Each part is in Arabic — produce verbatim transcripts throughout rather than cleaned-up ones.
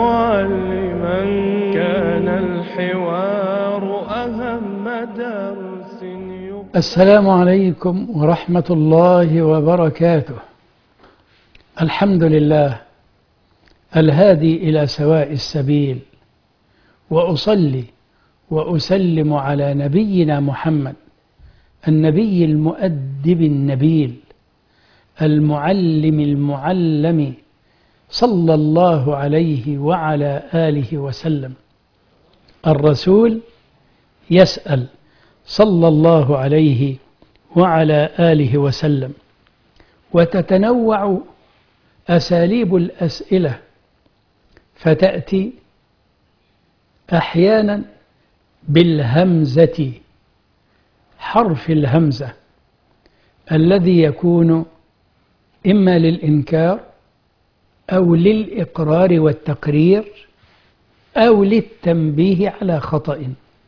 معلما كان الحوار أهم درس يقدم. السلام عليكم ورحمة الله وبركاته. الحمد لله الهادي إلى سواء السبيل، وأصلي وأسلم على نبينا محمد النبي المؤدب النبيل المعلم المعلم صلى الله عليه وعلى آله وسلم. الرسول يسأل صلى الله عليه وعلى آله وسلم، وتتنوع أساليب الأسئلة، فتأتي أحيانا بالهمزة، حرف الهمزة الذي يكون إما للإنكار أو للإقرار والتقرير أو للتنبيه على خطأ.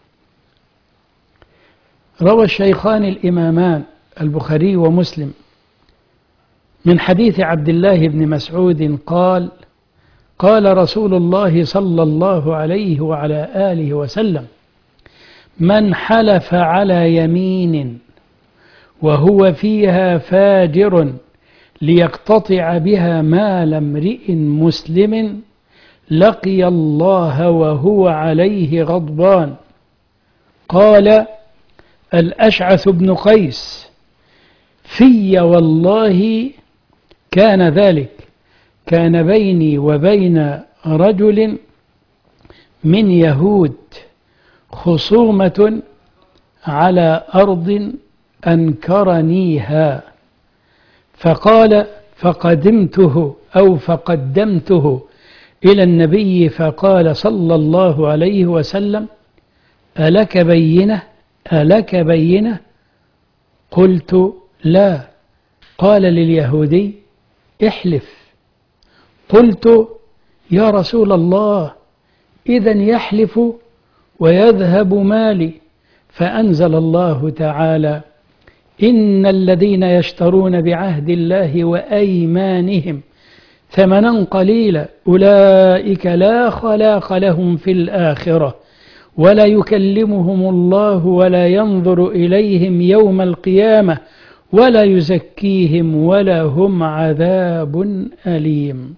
روى الشيخان الإمامان البخاري ومسلم من حديث عبد الله بن مسعود قال: قال رسول الله صلى الله عليه وعلى آله وسلم: من حلف على يمين وهو فيها فاجر ليقتطع بها مال امرئ مسلم لقي الله وهو عليه غضبان. قال الأشعث بن قيس: في والله كان ذلك، كان بيني وبين رجل من يهود خصومة على أرض أنكرنيها، فقال فقدمته أو فقدمته إلى النبي فقال صلى الله عليه وسلم: ألك بينة؟ ألك بينة؟ قلت لا. قال لليهودي: احلف. قلت يا رسول الله، إذن يحلف ويذهب مالي. فأنزل الله تعالى: إن الذين يشترون بعهد الله وأيمانهم ثمنا قليلا أولئك لا خلاق لهم في الآخرة ولا يكلمهم الله ولا ينظر إليهم يوم القيامة ولا يزكيهم ولهم عذاب أليم.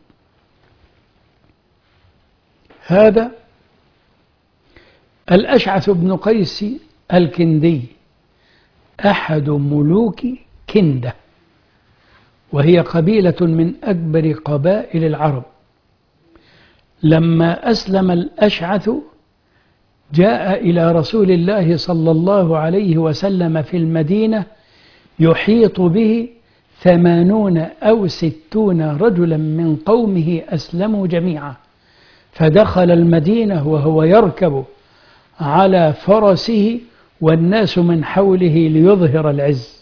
هذا الأشعث بن قيس الكندي أحد ملوك كندة، وهي قبيلة من أكبر قبائل العرب. لما أسلم الأشعث جاء إلى رسول الله صلى الله عليه وسلم في المدينة يحيط به ثمانون أو ستون رجلا من قومه أسلموا جميعا، فدخل المدينة وهو يركب على فرسه والناس من حوله ليظهر العز.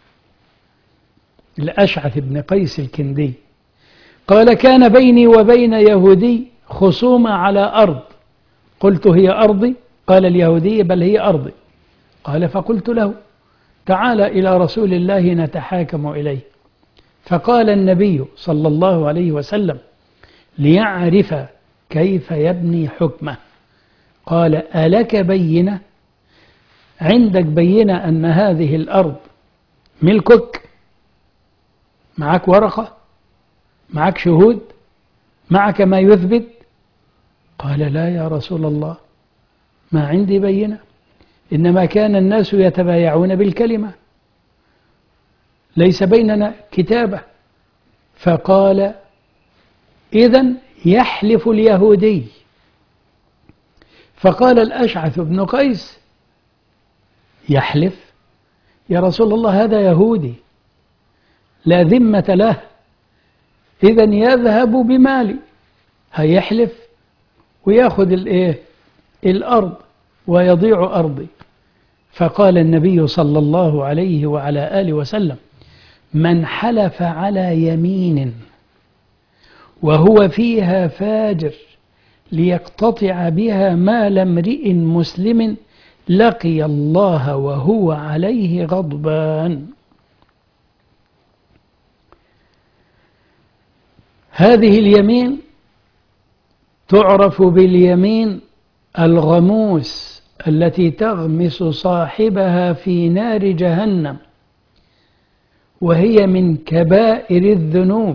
الأشعث بن قيس الكندي قال: كان بيني وبين يهودي خصومة على أرض. قلت هي أرضي؟ قال اليهودي: بل هي أرضي. قال: فقلت له: تعال إلى رسول الله نتحاكم إليه. فقال النبي صلى الله عليه وسلم ليعرف كيف يبني حكمه، قال: ألك بينة؟ عندك بينة أن هذه الأرض ملكك؟ معك ورقة؟ معك شهود؟ معك ما يثبت؟ قال: لا يا رسول الله، ما عندي بينة، إنما كان الناس يتبايعون بالكلمة، ليس بيننا كتابة. فقال: إذن يحلف اليهودي. فقال الأشعث بن قيس: يحلف؟ يا رسول الله، هذا يهودي لا ذمة له، إذن يذهب بمالي، هيحلف ويأخذ الإيه؟ الأرض ويضيع أرضي. فقال النبي صلى الله عليه وعلى آله وسلم: من حلف على يمين وهو فيها فاجر ليقتطع بها مال امرئ مسلم لقي الله وهو عليه غضبان. هذه اليمين تعرف باليمين الغموس التي تغمس صاحبها في نار جهنم، وهي من كبائر الذنوب،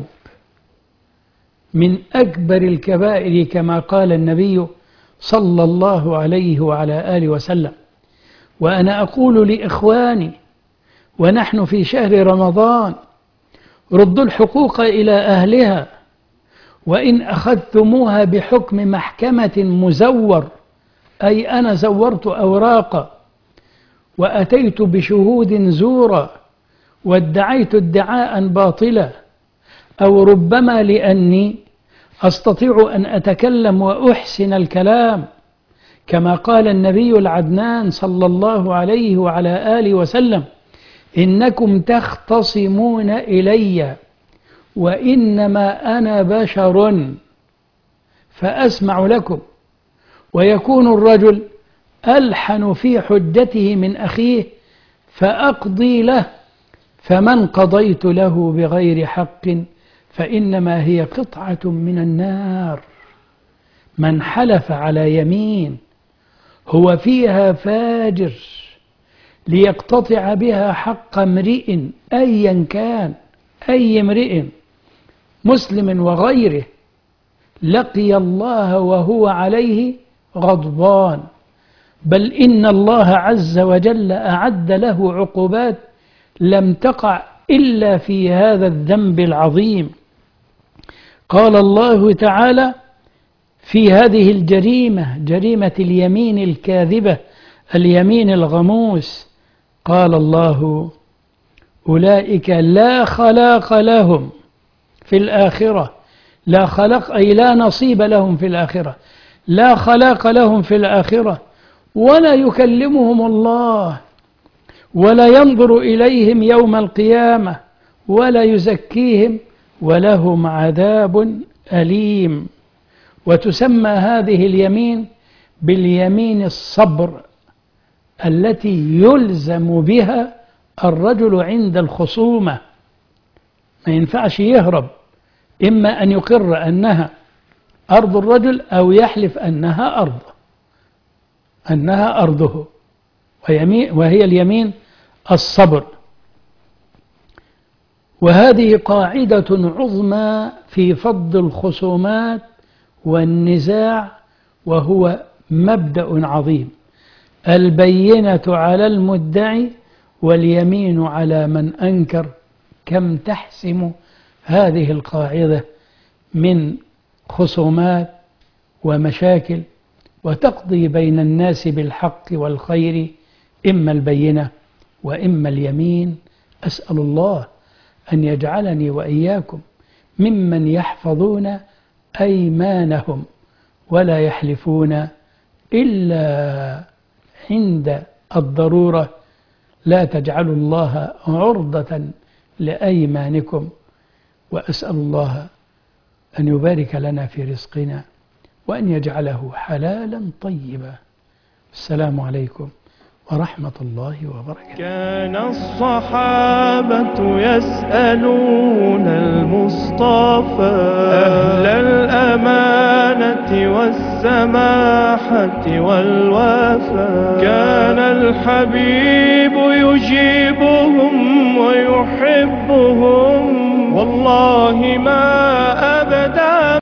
من أكبر الكبائر كما قال النبي صلى الله عليه وعلى آله وسلم. وأنا أقول لإخواني ونحن في شهر رمضان: ردوا الحقوق إلى أهلها، وإن أخذتموها بحكم محكمة مزور، أي أنا زورت أوراقا وأتيت بشهود زورا وادعيت ادعاء باطلا، أو ربما لأني أستطيع أن أتكلم وأحسن الكلام كما قال النبي العدنان صلى الله عليه وعلى آله وسلم: إنكم تختصمون إلي وإنما أنا بشر فأسمع لكم. ويكون الرجل ألحن في حجته من أخيه فأقضي له، فمن قضيت له بغير حق فإنما هي قطعة من النار. من حلف على يمين هو فيها فاجر ليقتطع بها حق امرئ أيا كان، أي امرئ مسلم وغيره، لقي الله وهو عليه غضبان، بل إن الله عز وجل أعد له عقوبات لم تقع إلا في هذا الذنب العظيم. قال الله تعالى في هذه الجريمة، جريمة اليمين الكاذبة، اليمين الغموس، قال الله: أولئك لا خلاق لهم في الآخرة. لا خلق أي لا نصيب لهم في الآخرة، لا خلاق لهم في الآخرة، ولا يكلمهم الله، ولا ينظر إليهم يوم القيامة، ولا يزكيهم، ولهم عذاب أليم. وتسمى هذه اليمين باليمين الصبر، التي يلزم بها الرجل عند الخصومة. ما ينفعش يهرب، إما أن يقر أنها أرض الرجل أو يحلف أنها أرضه، أنها أرضه، وهي اليمين الصبر. وهذه قاعدة عظمى في فض الخصومات والنزاع، وهو مبدأ عظيم: البينة على المدعي واليمين على من أنكر. كم تحسم هذه القاعدة من خصومات ومشاكل، وتقضي بين الناس بالحق والخير، إما البينة وإما اليمين. أسأل الله أن يجعلني وإياكم ممن يحفظون أيمانهم ولا يحلفون إلا عند الضرورة. لا تجعلوا الله عرضة لأيمانكم. وأسأل الله أن يبارك لنا في رزقنا وأن يجعله حلالا طيبا. السلام عليكم ورحمة الله وبركاته. كان الصحابة يسألون المصطفى أهل الأمانة والسماحة والوفاء. كان الحبيب يجيبهم ويحبهم، والله ما